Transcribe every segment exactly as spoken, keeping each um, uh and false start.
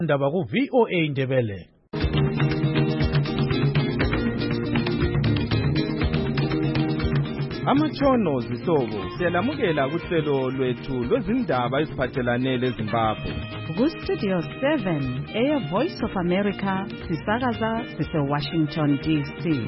Ndaba ku V O A Ndebele. Amatshono zihlobo siyalamukela kuhlelo lwethu lwezindaba eziphathelane leZimbabwe. Ku Studio seven, Air Voice of America, sisakaza sise Washington D C.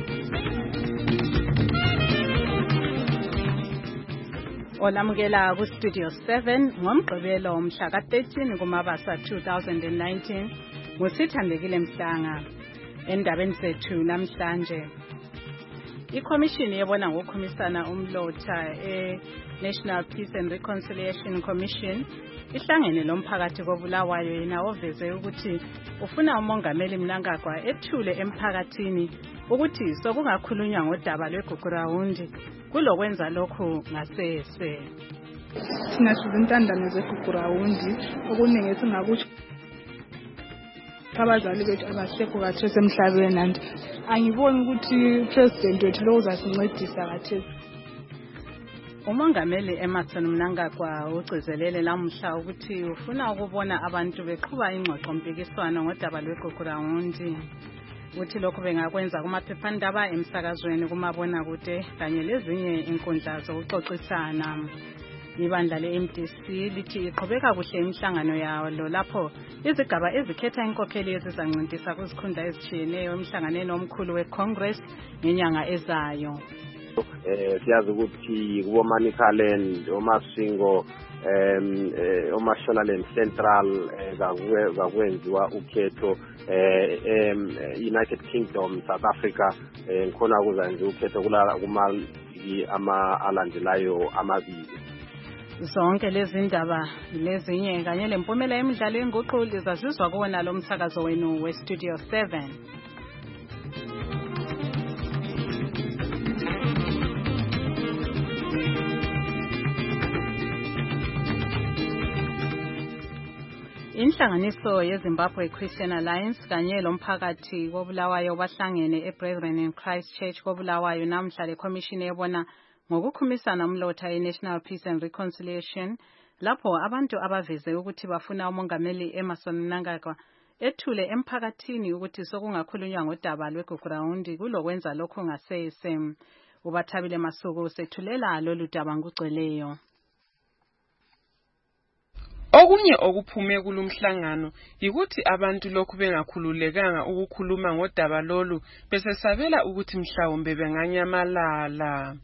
Olamukela ku Studio seven ngomgqibelo umhla ka thirteen kuMabasa two thousand nineteen. Ngusithandekile Mhlanga. Endabeni zethu namhlanje, ikhomishini yebona ngokukhumisana umlotha e-National Peace and Reconciliation Commission ihlangene lomphakathi koBulawayo yena oveze ukuthi ufuna umongameli Mnangagwa ethule emphakathini ukuthi sokungakhulunywa ngodaba lweGugurawundi kulokwenza lokhu ngasese. Thina sizintandane zeGugurawundi okuningi esingakusho abazali bethu abasekho kathesi emhlabeni, and angiboni ukuthi president wethu lo uzasincedisa kathesi. Umongameli Emmerson Mnangagwa ugcizelele lamhla ukuthi ufuna ukubona abantu beqhuba ingxoxo mpikiswano ngodaba lweGugurawundi. Uthi lokho bengakwenza kumaphephandaba, emsakazweni, kumabona kude kanye lezinye inkundla zokuxoxisana. Ibandla le-M D C lithi iqhubeka kuhle imihlangano yawo lapho izigaba ezikhetha inkokheli ezizancintisa kuzikhundla ezitshiyeneyo emhlanganeni omkhulu we-Congress ngenyanga ezayo. Eh siyazi ukuthi kubo Manicaland, oMasingo, em oMashonaland Central zakwenziwa ukhetho em United Kingdom, South Africa ngikhona kuzanze ukhetho kulala kumali ama alandelayo amabili. Zonke lezi ndaba lezinye kanye lempumela emidlalo yenguqu lizazizwa kuwona lo msakazo wenu we Studio seven. Inhlanganiso yeZimbabwe Christian Alliance kanye lomphakathi koBulawayo bahlangene eBrethren in Christ Church koBulawayo namhla lekhomishini yebona ngokukhumisana umlotha e-National Peace and Reconciliation lapho abantu abaveze ukuthi bafuna umongameli Emmerson Mnangagwa ethule emphakathini ukuthi sokungakhulunywa ngodaba lweGugurawundi kulokwenza lokho ngasese. Ubathabile Masuku sethulela lolu daba ngugcweleyo. Okunye okuphume kulumhlangano yikuthi abantu lokhu bengakhululekanga ukukhuluma ngodaba lolu besesabela ukuthi mhlawumbe benganyamalala.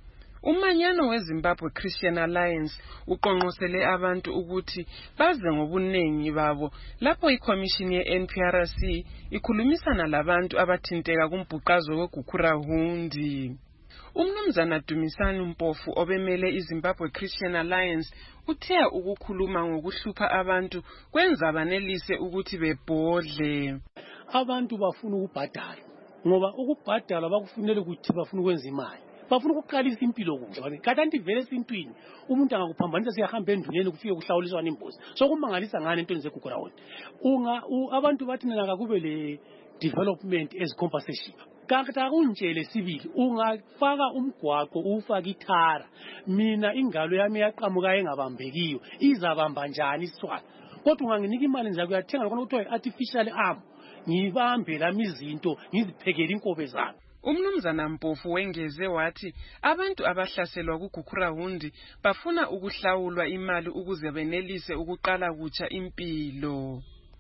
Umanyano weZimbabwe Christian Alliance uqonqosele abantu ukuthi baze ngobunengi babo lapho ikhomishini ye-N P R C ikhulumisana labantu abathinteka kumbhuqazo weGugurawundi. Umnumzana Dumisani Mpofu obemele iZimbabwe Christian Alliance uthe ukukhuluma ngokuhlupha abantu kwenza banelise ukuthi bebhodle. Abantu bafuna ukubhadala ngoba ukubhadala bakufunele ukuthi bafuna ukwenza imali. Bafuna ukuqalisa impilo kuhle. Kadanti vele esintwini umuntu angakuphambanisa siyahamba enduneni kufike kuhlawuliswana imbuzi. So kumangalisa ngane into zeGugurawundi. Unga abantu bathi naka kube le development as compensation. Kakata kunjele sibili ungafaka umgwaqo ufaka ithara, mina ingalo yami yaqhamuka engabambekiyo izabamba njani iswala. Kodwa unganginika imali nje kuyathenga khona ukuthi artificial arm ngibambe lami izinto ngiziphekele inkobe zami. Umnumzana Mpofu wengeze wathi abantu abahlaselwa kuGugurawundi bafuna ukuhlawulwa imali ukuze benelise ukuqala kutsha impilo.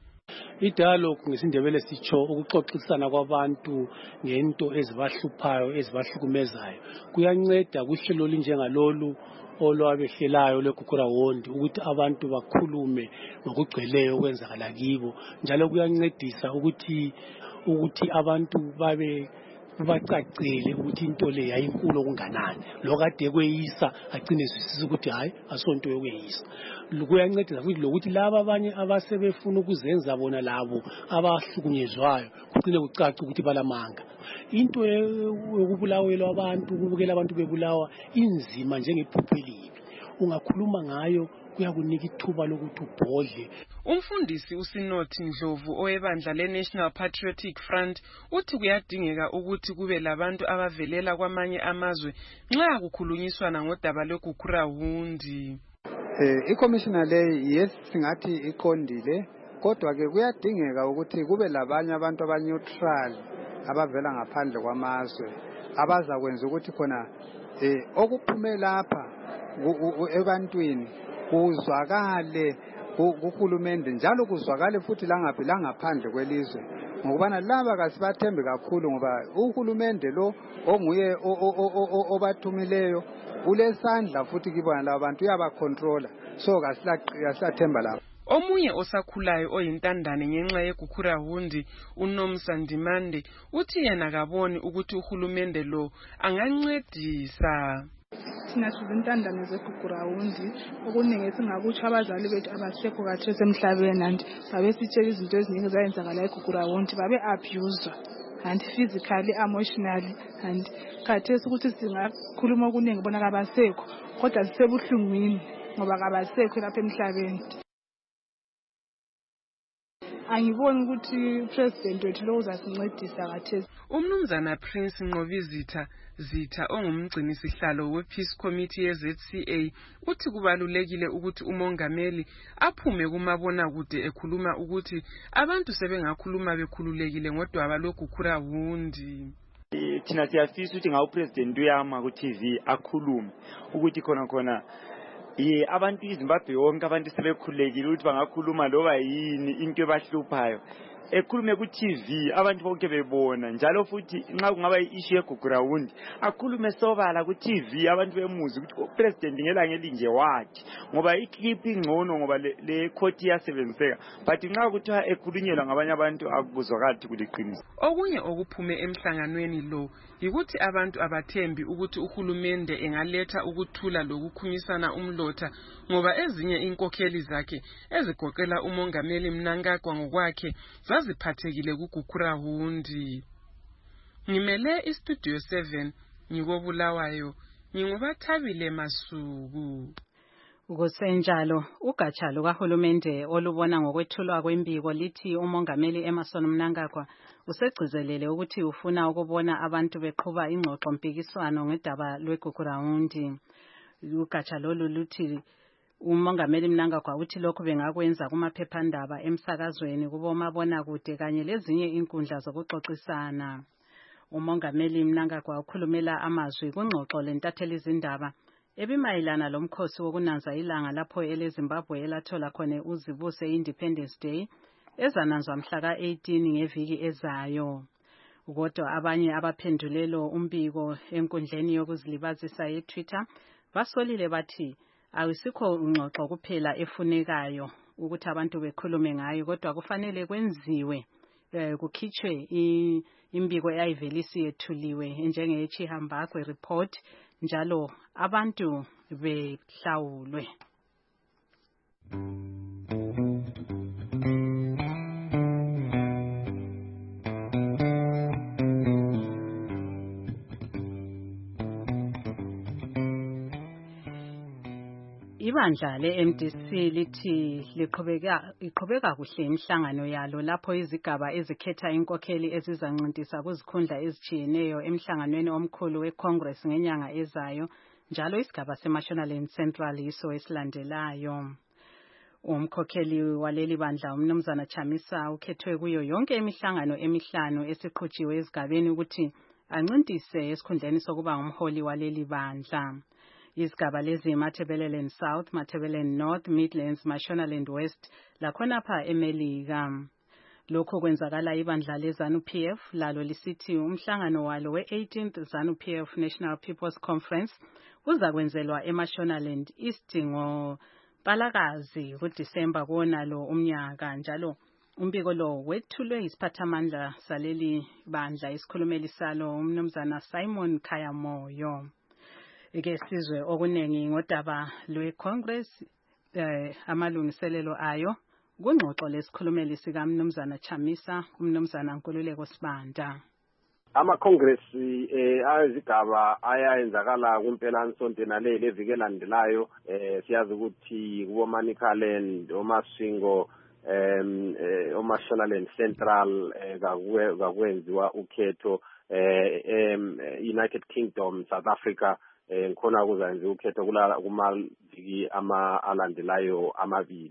Idialogue ngesindebele sitsho ukuxoxisana kwabantu ngento ezibahluphayo ezibahlukumezayo kuyanceda kuhlelo linjengalolu olwabehlelayo leGugurawundi ukuthi abantu bakhulume ngokugcweleyo okwenzakala kibo, njalo kuyancedisa ukuthi ukuthi abantu babe bacacile ukuthi into le yayinkulu okunganani lokade kweyisa agcine sisiza ukuthi hayi asonto yokweyisa. Kuyancedisa futhi lokuthi laba abanye abasebefuna ukuzenza bona labo abahlukunyezwayo kugcine kucaca ukuthi balamanga. Into yokubulawela abantu ukubukela abantu bebulawa inzima njengephupho elibi, ungakhuluma ngayo kuyakunika ithuba lokuthi ubhodle. Umfundisi uSinothi Ndlovu owebandla le-National Patriotic Front uthi kuyadingeka ukuthi kube labantu abavelela kwamanye amazwe nxa kukhulunyiswana ngodaba lweGugurawundi. Eh iCommissioner le yes singathi iqondile kodwa ke kuyadingeka ukuthi kube labanye abantu abaneutral abavela ngaphandle kwamazwe abazakwenza ukuthi khona eh okuphume lapha ebantwini kuzwakale kuhulumende njalo kuzwakale futhi langaphi langaphandle kwelizwe ngokubana laba kasibathembe kakhulu ngoba uhulumende lo onguye obathumileyo ulesandla futhi kibona laba bantu uyabacontrola so kasilathemba laba. Omunye osakhulayo oyintandane ngenxa yeGukurahundi uNomsa Ndimande uthi yena kaboni ukuthi uhulumende lo angancedisa. Thina sizintandane zeGukurahundi okuningi singakutsho abazali bethu abasekho khathesi emhlabeni and babe sitshela izinto eziningi zayenzakala eGukurahundi babe abused and physically emotionally and khathesi ukuthi singakhuluma okuningi bona kabasekho kodwa sisebuhlungwini ngoba kabasekho lapha emhlabeni. Angiboni ukuthi president wethu lo uzasincedisa kathesi. Umnumzana Prince Nqobizitha Zitha ongumgcini sihlalo we-Peace Committee ye-Z C A uthi kubalulekile ukuthi umongameli aphume kumabona kude ekhuluma ukuthi abantu sebengakhuluma bekhululekile ngodaba lweGukurahundi. Thina siyafisa ukuthi ngawo president uyama ku T V akhulume ukuthi khona khona ye abantu iZimbabwe wonke abantu sebekhulekile ukuthi bangakhuluma loba yini into ebahluphayo ekhulume ku T V abantu bonke bebona njalo futhi nxa kungaba i-issue yeGukurahundi akhulume sobala ku T V abantu bemuzi ukuthi president ngelanga elinje wathi ngoba ikhiphi ingcono ngoba le court iyasebenziseka but nxa kuthiwa ekhulunyelwa ngabanye abantu akubuzwakali kuliqiniso. Okunye okuphume emhlanganweni lo yikuthi abantu abathembi ukuthi uhulumende engaletha ukuthula lokukhumisana umlotha ngoba ezinye inkokheli zakhe ezigoqela umongameli Mnangagwa ngokwakhe zaziphathekile kuGukurahundi. Ngimele iStudio seven ngikobulawayo ngingubathabile Masuku. Kusenjalo ugatsha lukahulumende olubona ngokwethulwa kwembiko lithi umongameli Emmerson Mnangagwa usegcizelele ukuthi ufuna ukubona abantu beqhuba ingxoxo mpikiswano ngedaba lweGukurahundi. Ugatsha lolu luthi umongameli Mnangagwa uthi lokho bengakwenza kumaphephandaba emsakazweni kubomabona kude kanye lezinye inkundla zokuxoxisana. Umongameli Mnangagwa ukhulumela amazwi kungxoxo lentatheli izindaba ebimayilana lomkhosi wokunanza ilanga lapho eleZimbabwe elathola khona uzibuse Independence Day ezananzwa mhla ka eighteen ngeviki ezayo. Kodwa abanye abaphendulelo umbiko enkundleni yokuzilibazisa yeTwitter basolile bathi ayisikho ngxoxo kuphela efunekayo ukuthi abantu bekhulume ngayo kodwa kufanele kwenziwe kukhitshwe imbiko eyayivelisi yethuliwe njenge Chihambagwe report njalo abantu behlawulwe. Ibandla le-M D C lithi liqhubeka iqhubeka kuhle imihlangano yalo lapho izigaba ezikhetha inkokheli ezizancintisa kuzikhundla ezitshiyeneyo emhlanganweni omkhulu weCongress ngenyanga ezayo njalo isigaba seMashonaland Central yiso esilandelayo. Umkhokheli waleli bandla umnumzana Chamisa ukhethwe kuyo yonke imihlangano emihlanu esiqhutshiwe ezigabeni ukuthi ancintise esikhundleni sokuba ngumholi waleli bandla. Izigaba lezi Matabeleland South, Matabeleland North, Midlands, Mashonaland West lakhonapha eMelika. Lokho kwenzakala ibandla leZANU P F lalo lisithi umhlangano walo we-eighteenth ZANU P F National People's Conference uzakwenzelwa eMashonaland East ngo Palakazi kuDisemba konalo umnyaka njalo umbiko lo wethulwe isiphathamandla saleli bandla isikhulumeli salo umnumzana Simon Khayamoyo. Ike sizwe okunengi ngodaba lweCongress eh amalungiselelo ayo kungxoxo lesikhulumeli sika mnumzana Chamisa umnumzana Nkululeko Sibanda. Ama-Congress eh ayizigaba ayayenzakala kumpela nsonto naleli eviki elandelayo eh siyazi ukuthi kubo Manicaland oMasingo em oMashonaland Central kakwenziwa ukhetho eh United Kingdom South Africa eh ngikhona kuzenza ukhetho kulala kumaviki ama alandelayo amabili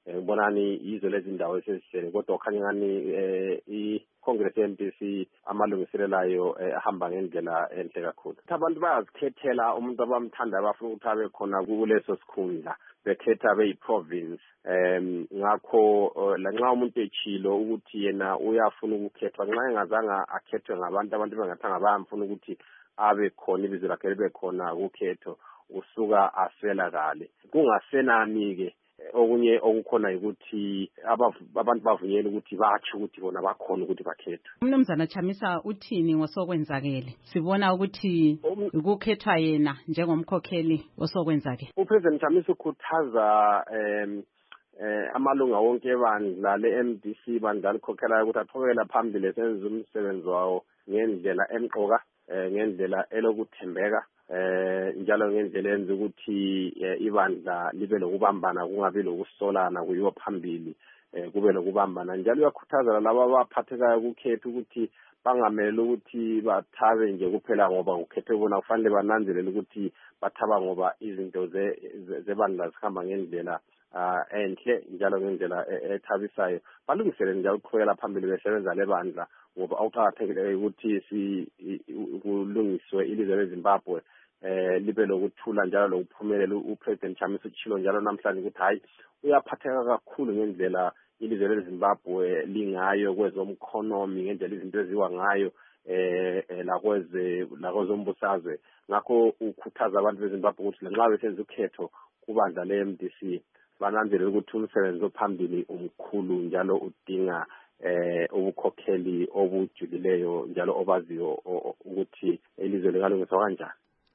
ngibonani yizo lezi ndawo esesihlele kodwa okhanya ngani eh iCongress ye-M D C amalungiselelayo ahamba ngendlela enhle kakhulu. Abantu bayazikhethela umuntu abamthanda abafuna ukuthi abe khona kuleso sikhundla bekhetha beyi-province um ngakho lanxa umuntu echilo ukuthi yena uyafuna ukukhethwa nxa engazanga akhethwe ngabantu abantu bengathanga bayamfuna ukuthi abe khona ibizo lakhe libe khona kukhetho usuka aswelakale kungasenani-ke okunye okukhona ukuthi abantu bavunyela ukuthi batsho ukuthi bona bakhona ukuthi bakhethwe. Umnumzana Chamisa uthini ngosokwenzakele? Sibona ukuthi ukukhethwa yena njengomkhokheli osokwenzakele. uPresident Chamisa ukhuthaza um eh amalunga wonke ebandla le-M D C bandla likhokhelayo ukuthi aqhubekela phambili senze umsebenzi wawo ngendlela emqoka ngendlela elokuthembeka eh njalo ngendlela enza ukuthi ibandla libe lokubambana kungabi lokusolana kuyiwo phambili kube lokubambana njalo uyakhuthaza laba abaphathekayo ukukhetha ukuthi bangamele ukuthi bathabe nje kuphela ngoba ukhethe bona kufanele bananzelele ukuthi bathaba ngoba izinto zebandla zihamba ngendlela enhle njalo ngendlela ethabisayo balungisele njalo ukuqhubekela phambili besebenza lebandla ngoba awuqhakathekile ukuthi si kulungiswe ilizwe leZimbabwe eh libe lokuthula njalo lokuphumelela. uPresident Chamisa utshilo njalo namhlanje ukuthi hayi uyaphatheka kakhulu ngendlela ilizwe leZimbabwe lingayo kwezomkhonomi ngendlela izinto eziwa ngayo eh lakweze lakozombusazwe ngakho ukhuthaza abantu beZimbabwe ukuthi lanxa besenza ukhetho kubandla le-M D C bananzelele ukuthi umsebenzi ophambili umkhulu njalo udinga eh ubukhokheli obujulileyo njalo obaziyo ukuthi ilizwe lingalungiswa kanjani.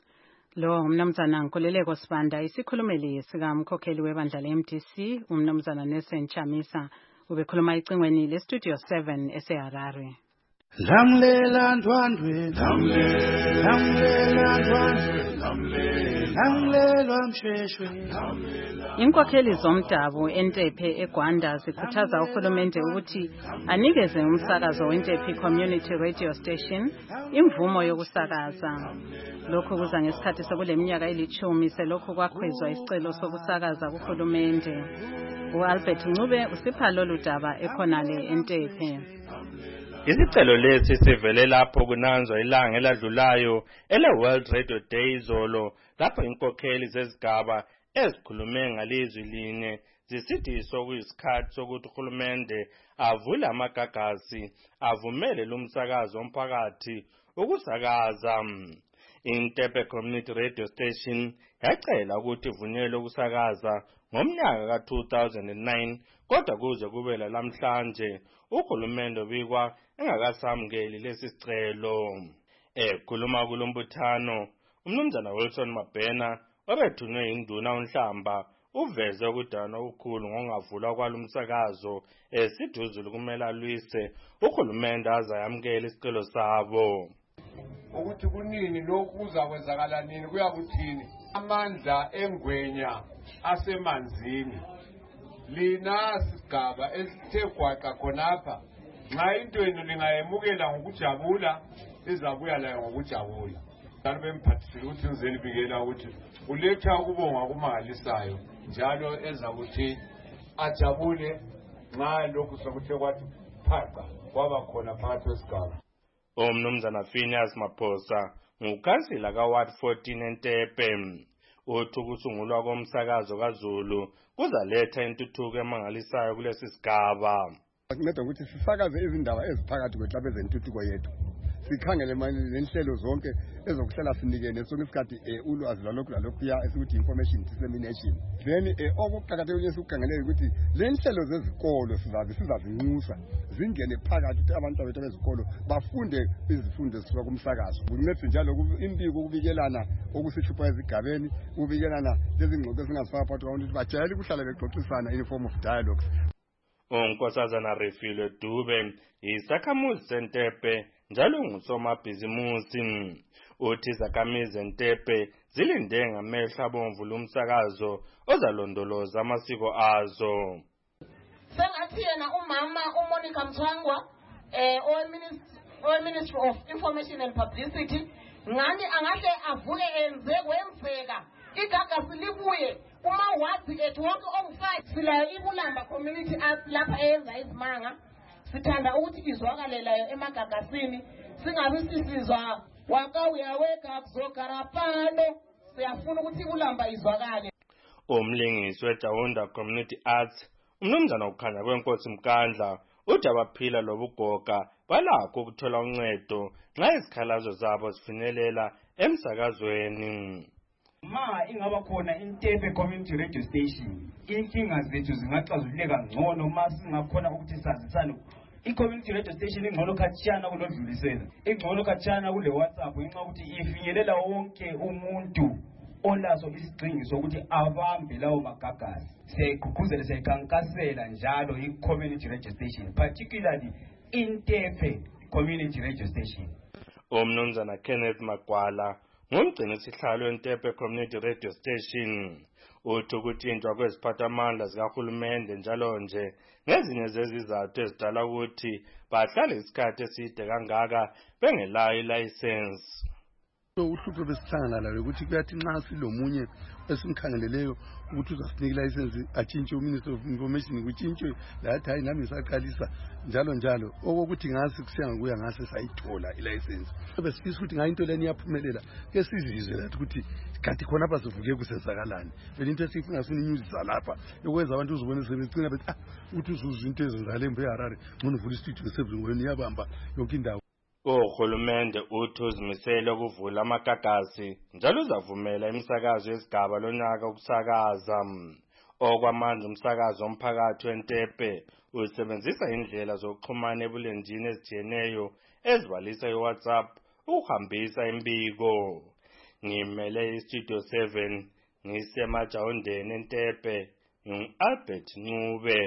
Lo umnumzana Nkululeko Sibanda isikhulumeli sikamkhokheli webandla le-M D C umnumzana Nelson Chamisa ubekhuluma icingweni le-Studio seven eseHarare. Lamlela ndwandwe lamlela lamlela ndwandwe lamlela lamlela msheshwe. Inkokheli zomdabu eNtephe eGwanda zikhuthaza uhulumende ukuthi anikeze umsakazo weNtephe Community Radio Station imvumo yokusakaza. Lokhu kuza ngesikhathi sokuleminyaka elithumi selokhu kwakhwezwa isicelo sokusakaza kuhulumende. uAlbert Ncube usipha lolu daba ekhonale eNtephe. Isicelo lesi sivele lapho kunanzwa ilanga eladlulayo ele World Radio Day izolo lapho inkokheli zezigaba ezikhulume ngalizwi linye zisithi sokuyisikhathi sokuthi uhulumende avule amagagasi avumele lumsakazo omphakathi ukusakaza. iNtephe Community Radio Station yacela ukuthi ivunyelwe ukusakaza ngomnyaka ka two thousand nine kodwa kuze kube lamhlanje uhulumende ubikwa engakasamukeli lesi sicelo. Ekhuluma kulombuthano umnumzana Wilson Mabhena obethunywe induna uNhlamba uveze ukudana okukhulu ngongavulwa kwalumsakazo esiduze kumele alwise uhulumende azayamukela isicelo sabo. Ukuthi kunini lokhu kuzakwenzakala nini kuyakuthini amandla engwenya asemanzini lina sigaba esithe gwaqa khonapha nxa into yenu lingayemukela ngokujabula izabuya layo ngokujabula. Abantu bemphathisile ukuthi ngizeni bikela ukuthi uletha ukubonga kumangalisayo njalo ezakuthi ajabule nxa lokhu sokuthe kwathi phaqa kwaba khona phakathi kwesigaba. Umnumzana Phineas Maphosa ngukhansila kaWard fourteen eNtephe uthi ukusungulwa komsakazo kaZulu kuzaletha intuthuko emangalisayo kulesi sigaba. Kunceda ukuthi sisakaze izindaba eziphakathi kwethu lapha ezentuthuko yethu sikhangele lenhlelo zonke ezokuhlela sinikene sonke isikhathi ulwazi lwalokhu lalokhuya esikuthi information dissemination. Then okuqakathekile esikukhangele ukuthi lenhlelo zezikolo sizabe sizazinxusa zingene phakathi ukuthi abantu bethu bezikolo bafunde izifundo zisuka kumsakazo. Kunceda njalo impiko ukubikelana okusihlupha ezigabeni ukubikelana lezingxoxo ezingazifaka phakathi kwabantu ukuthi bajayele ukuhlala bexoxisana in form of dialogues. uNkosazana Refilwe Dube isakhamuzi seNtephe njalo ngusomabhizimusi uthi izakhamizi zeNtephe zilinde ngamehlo abomvu lumsakazo ozalondoloza amasiko azo. Sengathi yena umama uMonica Mthwangwa eh owe Ministry of Information and Publicity ngani angahle avuke enze kwenzeka igagasi libuye uma wazi ethu wonke ongu-five silayo iBulamba Community Arts lapha eyenza izimanga. Sithanda ukuthi izwakalelayo emagagasini singabi sisizwa waka uyaweka kuzogarapano. Siyafuna ukuthi iBulamba izwakale. Umlingisi weJaunda Community Arts umnumzana ukhanya kwenkosi Mkandla uthi abaphila lobugoga balakho ukuthola uncedo nxa izikhalazo zabo zifinyelela emsakazweni. Ma ingaba khona iNtepe Community Radio Station inkinga zethu zingaxazululeka ngcono ma singakhona ukuthi sazisane. I-community radio station ingcono khatshana kulodlulisela, ingcono khatshana kule WhatsApp ngenxa ukuthi ifinyelela wonke umuntu olazo isigcingi sokuthi abambe lawo magagasi. Siyayigqugquzela siyayikhankasela njalo i-community radio station, particularly iNtepe Community Radio Station. Umnumzana Kenneth Magwala ngumgcini sihlalo weNtepe Community Radio Station uthi ukuthintwa kweziphathamandla zikahulumende njalo nje ngezinye zezizathu ezidala ukuthi bahlale isikhathi eside kangaka bengelayo ilayisensi. Uhlupho besihlangana lalo ukuthi kuyathi nxa silomunye esimkhangeleleyo ukuthi uzasinika ilayisensi atshintshe uMinister of Information kutshintshe lathi hayi nami ngisaqalisa njalo njalo okokuthi ngasi kusiya ngokuya ngase sayithola ilayisensi. Besifisa ukuthi ngayo into leni yaphumelela ke sizizwe lathi ukuthi kanti khona apha sivuke kusenzakalani. Vele into esifuna sifuna news zalapha ukwenza abantu uzobona sebecina bethi ah uthi uzuzwa into ezenzakale eHarare ngone uvula istudio seBhungweni yabamba yonke indawo. Uhulumende uthi uzimisele ukuvula amagagasi njalo uzavumela imisakazo yesigaba lonyaka ukusakaza. Okwamanje umsakazo omphakathi weNtepe usebenzisa indlela zokuxhumana ebulenjini ezijiyeneyo ezibalisa iWhatsApp ukuhambisa imbiko. Ngimele iStudio seven ngisemajawundeni eNtepe ngu-Albert Ncube.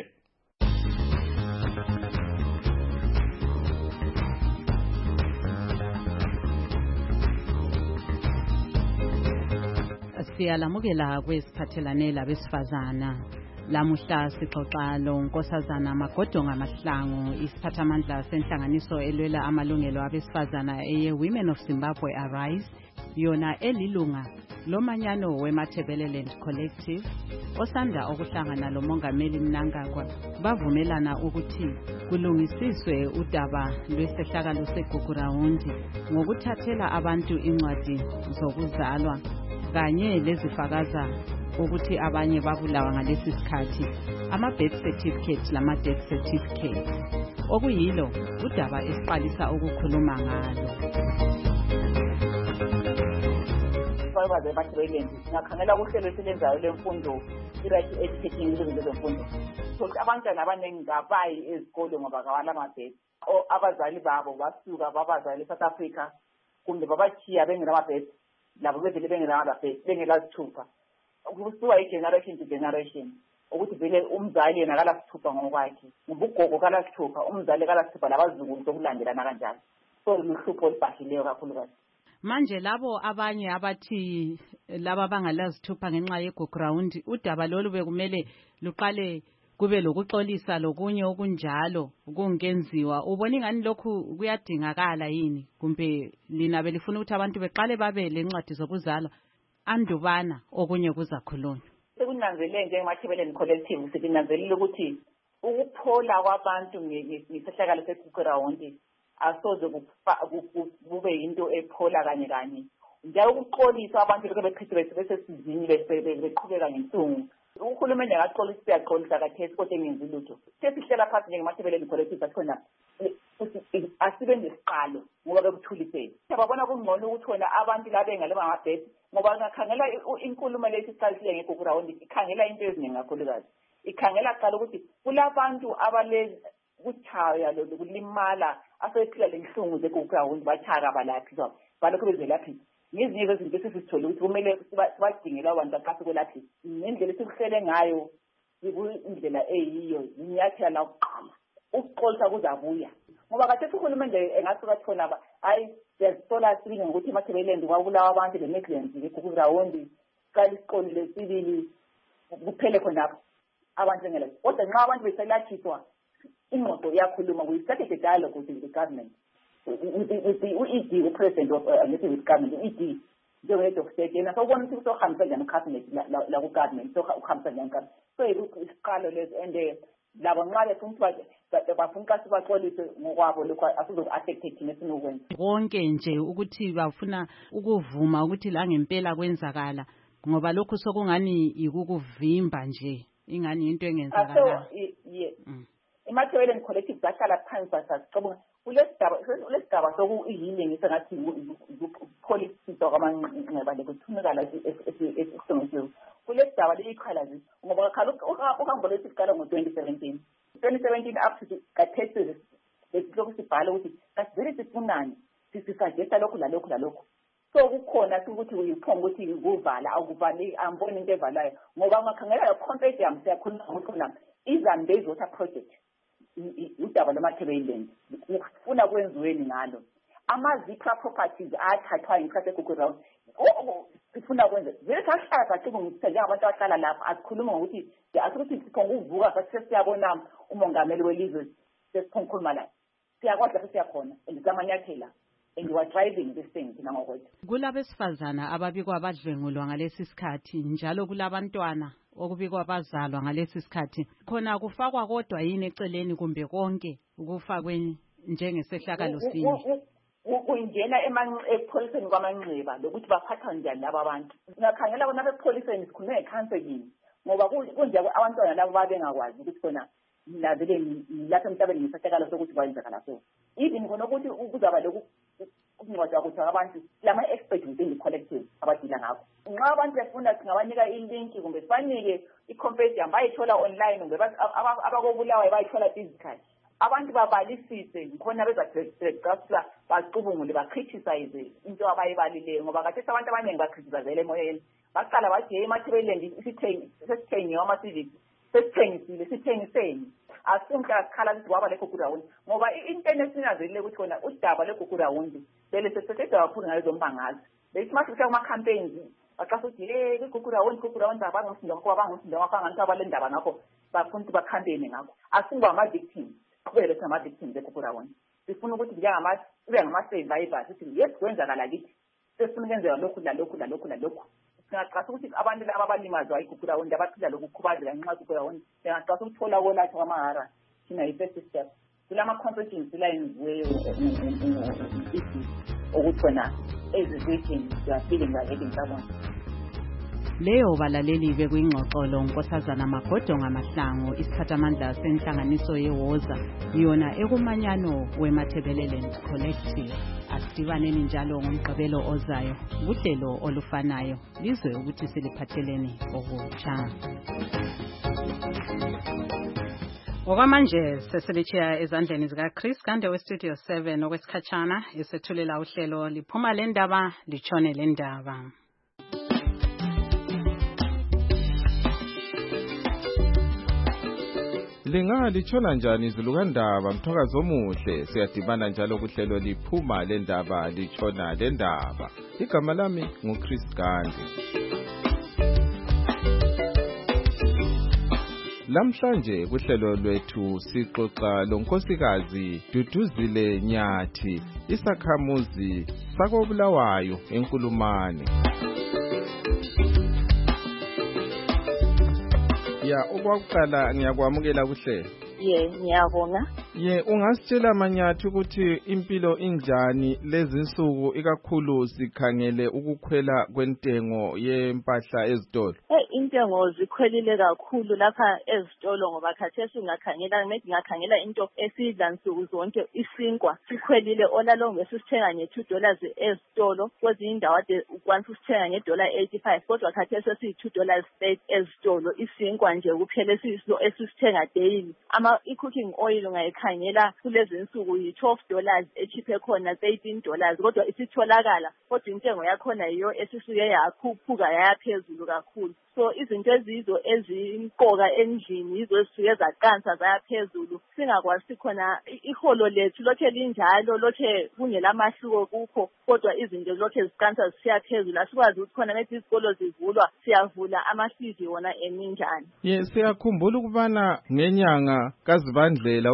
Siyalamukela kwesiphathelane labesifazana. Lamuhla sixoxa lo Nkosazana Magodonga Mahlangu, isiphathamandla senhlanganiso elwela amalungelo abesifazana eye Women of Zimbabwe Arise, yona elilunga lomanyano weMathebeleland Collective, osanda okuhlangana lomongameli Mnangagwa. Bavumelana ukuthi kulungisiswe udaba lwesehlakalo seGugurawundi ngokuthathela abantu incwadi zokuzalwa kanye lezifakaza ukuthi abanye babulawa ngalesi sikhathi, ama birth certificate lama death certificate, okuyilo udaba esiqalisa ukukhuluma ngalo. Babaze bathwelendi ngakhangela uhlelo esilenzayo lemfundo i-right educating izinto zemfundo. So abantwana abaningi ngabayi ezikole ngoba kawala amabhesi. Abazali babo basuka babazali eSouth Africa kumbe babachiya bengena amabhesi labo bevele bengena amabhesi bengela sithupha. Kusuka i-generation to generation ukuthi vele umzali yena kala sithupha ngokwakhe, ubugogo kala sithupha, umzali kala sithupha labazukulu sokulandelana kanjalo. So luhlupho olubhahileyo kakhulukazi. Manje labo abanye abathi laba bangalazithupha ngenxa yeGugurawundi, udaba lolu bekumele luqale kube lokuxolisa lokunye okunjalo kungenziwa. Ubona ingani lokhu kuyadingakala yini kumbe lina belifuna ukuthi abantu beqale babe lencwadi zokuzalwa andubana okunye kuzakhulunywa? Sekunanzelele njengemathebeleni collective sikunanzelela ukuthi ukuphola kwabantu ngesehlakalo seGugurawundi asoze kube into ephola kanye kanye, njalo ukuxolisa abantu beke beqhithiwe besesizini beqhubeka ngenhlungu. Uhulumende akaxolisa siyaxolisa kathesi kodwa engenzi lutho. Sesihlela phansi njengemathebeleni collective asikhona asibenze isiqalo ngoba bekuthulisele. Siyabona kungcono ukuthi wena abantu la bengalema amabhesi ngoba ngakhangela inkulumo lesi siqalisile ngeGugurawundi ikhangela into eziningi kakhulukazi. Ikhangela qala ukuthi kulabantu abale kuchaya lo kulimala asephila lenhlungu zeGugurawundi bachaka balaphi so balokho bezelaphi ngezinye izinto esizithola ukuthi kumele sibadingela abantu aqase kwelaphi ngendlela esikuhlele ngayo indlela eyiyo inyathela la ukuqala ukuxolisa kuzabuya ngoba kade uhulumende engasuka khona hayi siyazisola silinge ngokuthi eMathebeleland kwabulawa abantu beMidlands ngeGugurawundi qala isiqolo lesibili kuphele khona abantu ngela kodwa nxa abantu beselathiswa ingqondo yakhuluma we started a dialogue with the government with the E D, the president of uh, with government, E D njenge-doctor yena sawubona ukuthi sohambisa njani ukhabinethi la ku-government sohambisa njani ukhabinethi so isiqalo lezi and labo nxa befuna ukuthi bafuna ukuthi sibaxolise ngokwabo lokhu asizoku-affecte thina esinokwenza konke nje ukuthi bafuna ukuvuma ukuthi la ngempela kwenzakala ngoba lokhu sokungani ikukuvimba nje ingani into engenzakala iMachiavellian Collective bahlala phansi basacabanga kulesigaba kulesigaba soku-healing sengathi policy kwamanxeba lekuthunukala esisengisiwe kulesigaba liyikhalazi ngoba uhambo lesiqala ngo-twenty seventeen twenty seventeen up to kathesi lesilokhu sibhala ukuthi kasivele sifunani sisagesta lokhu lalokhu lalokhu so kukhona ukuthi uyiphonga ukuthi kuvala akuvali amboni into evalayo ngoba ungakhangela compendium siyakhuluma ngokukhona iZambezi Water Project udaba lwamathebeleni ufuna kwenziweni ngalo ama-Zipra properties athathwa yinkathi eGugurawundi sifuna kwenza vele sahlala sacibungisa njengabantu abahlala lapha asikhuluma ngokuthi asikuthi siphonga uvuka sathi siyabona umongameli welizwe sesiphonga la siyakwazi lapho siyakhona and samanyathela and we are driving this thing thina ngokwethu kulabesifazana ababikwa badlwengulwa ngalesi sikhathi njalo kulabantwana okubikwa bazalwa ngalesi sikhathi khona kufakwa kodwa yini eceleni kumbe konke ukufakwe njengesehlakalo sinye kungena epholiseni kwamanxeba lokuthi baphathwa njani laba bantu ngakhangela bona bepholiseni sikhulume ngecounseling ngoba kunje abantwana labo babengakwazi ukuthi khona lazele lapha emhlabeni ngesehlakalo sokuthi kwenzakala so even khona ukuthi kuzaba lokhu ukuncwada ukuthi abantu lama expert within the collective abadila ngakho nxa abantu befuna singabanika ilink kumbe sibanike i-compendium bayithola online kumbe abakobulawayo bayithola physical abantu babalisise khona bezakucasula bacubungule bacriticize into abayibalileyo ngoba kathesi abantu abaningi bacriticize emoyeni baqala bathi hey Machiavellian sesithengiwe ama-civic sesithengisile sithengiseni asinto akhala ukuthi waba leGugurawundi ngoba into enesinyazelile ukuthi khona udaba leGugurawundi bele sesetheda kakhulu ngayo zombangazi besimathi kuya kuma-campaigns baxasa ukuthi hey iGugurawundi iGugurawundi abangumsindo ngakho abangumsindo ngakho anganto abalendaba ngakho bafuna ukuthi bakhampeyine ngakho asingiba ama-victims kubele sama-victims eGugurawundi sifuna ukuthi njengama ube ngama-survivors ukuthi yes kwenzakala kithi sesifuna ukenzeka lokhu lalokhu lalokhu lalokhu singaqasa ukuthi abantu laba abalimazwa iGugurawundi abaphila lokukhubazeka ngenxa yeGugurawundi singaqasa ukuthola kolatha kwamahara thina yi-first step kulama-constituency la yenziweyo ukuthi khona ezizwithini siyafile ngakeli ngicabona leyo balaleli bekuyingxoxolo unkosazana Magodo Ngamahlangu isiphathamandla senhlanganiso yeWoza yona ekumanyano weMachiavellian Collective asidibaneni njalo ngomgqibelo ozayo kuhlelo olufanayo lizwe ukuthi siliphatheleni okutsha Ngokwamanje sesilichiya ezandleni zika Chris Gande we Studio seven okwesikhatshana esethulela uhlelo liphuma lendaba lichone lendaba Linga lichona njani izulu kandaba mthakazo omuhle siyadibana njalo kuhlelo liphuma lendaba lichona lendaba igama lami nguChris Gande Lamhlanje kuhlelo lwethu sixoxa lonkosikazi Duduzile Nyathi isakhamuzi sakobulawayo eNkulumane Ya okwakuqala ngiyakwamukela kuhle Ye ngiyabonga Ye ungasitshela Manyathi ukuthi impilo injani lezi insuku ikakhulu sikhangele ukukhwela kwentengo yempahla ezitolo Eh intengo zikhwelile kakhulu lapha ezitolo ngoba khathesi ngakhangela maybe ngakhangela into esidla nsuku zonke isinkwa sikhwelile olalo ngesithenga nge-two dollars ezitolo kwezinye indawo ade ukwanisa usithenga nge-dollar eighty-five kodwa khathesi siyi-two dollars ezitolo isinkwa nje kuphela siso esisithenga daily ama i-cooking oil ungayikhangela kulezi insuku yi-twelve dollars echiphe khona thirteen dollars kodwa isitholakala kodwa intengo yakhona yiyo esisuke yakhuphuka yayaphezulu kakhulu so izinto ezizo ezimqoka endlini yizo ezisuke zaqansa zayaphezulu singakwazi khona iholo lethu lokhe linjalo lokhe kungelamahluko kukho kodwa izinto lokhe ziqansa zisiya phezulu asikwazi ukuthi khona nethi izikolo zivulwa siyavula amafees wona eminjani ye siyakhumbula ukubana ngenyanga kaZibandlela uJanuary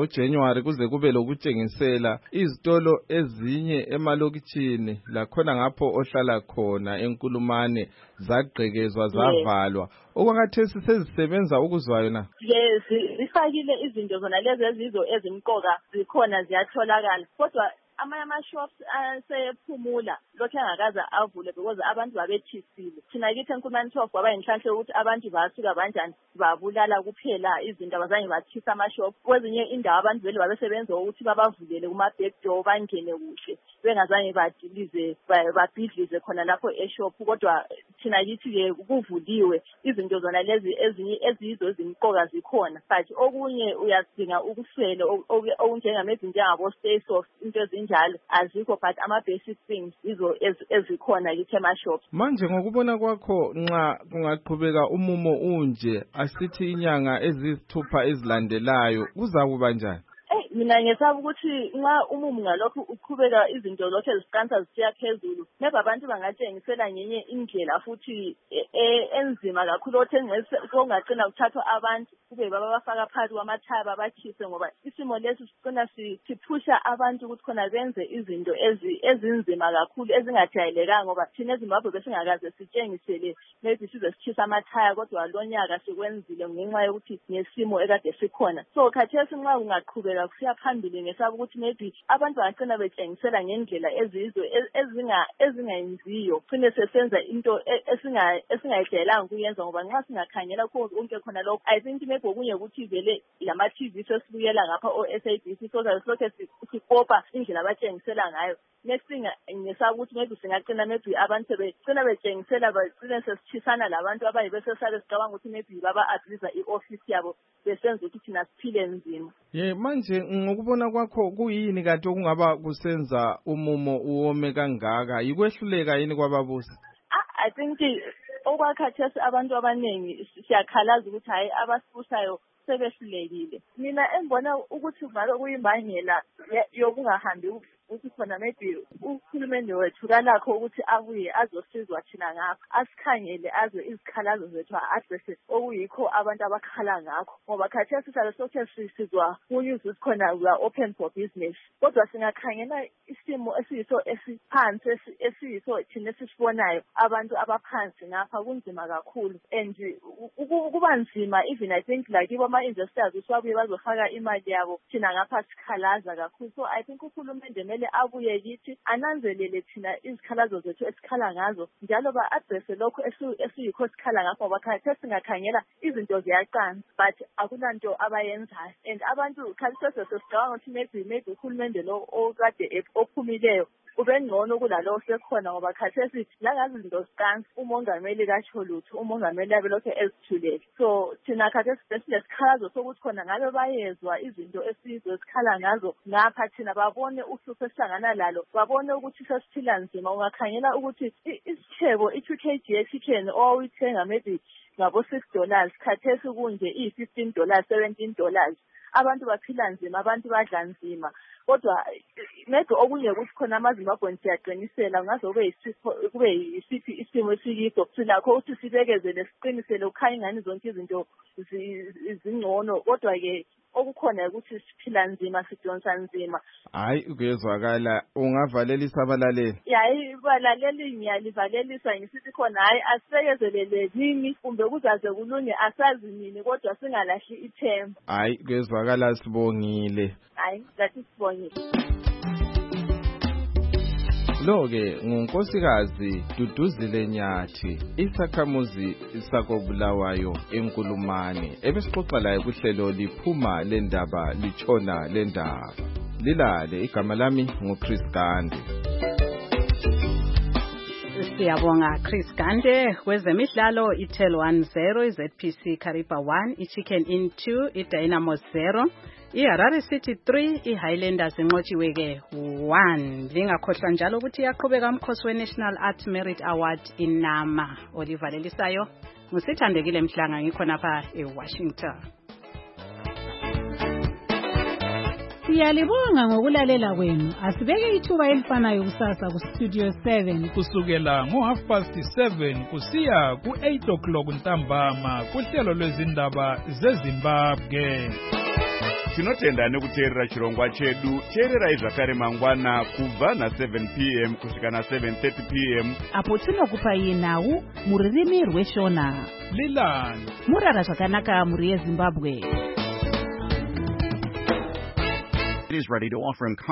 January kuze kube lokutshengisela izitolo ezinye emalokitshini lakhona ngapho ohlala khona enkulumane zagqekezwa zavalwa okwakhathesi sezisebenza ukuzwayo na. Yes, zifakile izinto zona lezi ezizo ezimqoka zikhona ziyatholakala kodwa amanye ama-shops asephumula lokhu angakaze avule because abantu babethisile. Thina kithi enkulumane twelve kwaba yinhlanhla yokuthi abantu basuka banjani babulala kuphela izinto abazange bathisa ama-shop. Kwezinye indawo abantu vele babesebenza ukuthi babavulele kuma-back door bangene kuhle bengazange badilize babhidlize khona lapho e-shop kodwa thina kithi-ke kuvuliwe izinto zona lezi ezinye eziyizo ezimqoka zikhona but okunye uyadinga ukuswele okunjengamezi njengabo-stay soft into ezinjalo azikho but ama-basic things izo ezikhona kithi ema-shops. Manje ngokubona kwakho nxa kungaqhubeka umumo unje asithi inyanga ezisithupha ezilandelayo kuzakuba njani? Mina ngesaba ukuthi nxa umumo ngalokho uqhubeka izinto lokho eziqansa zisiya phezulu maybe abantu bangatshengisela ngenye indlela futhi enzima kakhulu okungagcina kuthathwa abantu kube babafaka phakathi kwamathaya babakhise ngoba isimo lesi sigcina siphusha abantu ukuthi khona benze izinto ezinzima kakhulu ezingajayelekanga ngoba thina eZimbabwe besingakaze sitshengisele maybe size sithisa amathaya kodwa lonyaka sikwenzile ngenxa yokuthi nesimo ekade sikhona. So khathesi nxa kungaqhubeka kusiya phambili ngesaba ukuthi maybe abantu bangagcina betshengisela ngendlela ezizo ezingayenziyo phinde sesenza into esingayijayelanga kuyenza ngoba nxa singakhangela konke khona lokho I think maybe okunye ukuthi vele lama-T V sesibuyela ngapha o-S A B C soza silokhe sikopa indlela abatshengisela ngayo. Next thing ngesaba ukuthi maybe singagcina maybe abantu sebegcina betshengisela bagcine sesithisana labantu abayibesesale sicabanga ukuthi maybe baba-abuse i-office yabo besenza ukuthi thina siphile nzima. Ye manje ngokubona kwakho kuyini kanti okungaba kusenza umumo uwome kangaka yikwehluleka yini kwababusi? I think okwakhathesi abantu abaningi siyakhalaza ukuthi hayi abasibusayo sebehlulekile. Mina engibona ukuthi ngabe kuyimbangela yokungahambi ukuthi khona maybe uhulumende wethu kalakho ukuthi abuye azosizwa thina ngapha asikhangele azwe izikhalazo zethu adresse okuyikho abantu abakhala ngakho ngoba khathesi sale sokhe sisizwa kunews sikhona we are open for business kodwa singakhangela isimo esiyiso esiphansi esiyiso thina esisibonayo abantu abaphansi ngapha kunzima kakhulu and kuba nzima even I think like ibo ama-investors usabuye bazofaka imali yabo thina ngapha sikhalaza kakhulu. So I think uhulumende mele abuye kithi ananzelele thina izikhalazo zethu esikhala ngazo njalo ba-adresse lokho esiyikho sikhala ngakho ngoba khathesi singakhangela izinto ziyaqansa but akulanto abayenzayo and abantu khathesi sesicabanga ukuthi maybe maybe uhulumende lo okade ophumileyo ube ngcono kulalo sekhona ngoba khathesi langazi izinto siqansa umongameli katsho lutho umongameli abe lokho ezithulele. So thina khathesi besilezikhalazo sokuthi khona ngabe bayezwa izinto esiyizo esikhala ngazo ngapha thina babone uhlupho esihlangana lalo babone ukuthi sesiphila nzima. Ungakhangela ukuthi isithebo i-two K G ye-chicken owawuyithenga maybe ngabo-six dollars khathesi kunje iyi-fifteen dollars seventeen dollars abantu baphila nzima abantu badla nzima kodwa maybe okunye ukuthi khona amaZimbabwe siyaqinisela ngaze kube yisiphi isimo esiyiso silakho ukuthi sibekezele siqinisele ukhanya ingani zonke izinto zingcono kodwa-ke okukhona ukuthi siphila nzima sidonsa nzima. Hayi kuyezwakala ungavalelisa abalaleli? Hayi balaleli ngiyalivalelisa ngisithi khona hayi asibekezelele nini kumbe kuzaze kulunge asazi nini kodwa singalahli ithemba. Hayi kuyezwakala sibongile. Hayi lathi sibongile. Lo-ke ngunkosikazi Duduzile Nyathi isakhamuzi sakobulawayo enkulumane ebesixoxa laye kuhlelo liphuma lendaba litshona lendaba. Lilale igama lami nguChris Gande. Siyabonga Chris Gande. Kwezemidlalo iTel one zero, iZ P C Kariba one, iChicken Inn two, iDynamo zero, iHarare City three, iHighlanders inqotshiweke one. Lingakhohlwa njalo ukuthi yaqhubeka umkhosi weNational Art Merit Award inama. Olivalelisayo ngusithandekile Mhlanga ngikhona pha eWashington. Siyalibonga ngokulalela kwenu. Asibeke ithuba elifanayo kusasa ku Studio seven kusukela ngo half past seven kusiya ku eight o'clock ntambama kuhlelo lwezindaba zeZimbabwe. tinotenda nekuteerera chirongwa chedu. Teererai zvakare mangwana kubva na seven p m kusvika na seven thirty p m apo tinokupai nhau mururimi rweshona. Leland murara zvakanaka muri yeZimbabwe. It is ready to offer him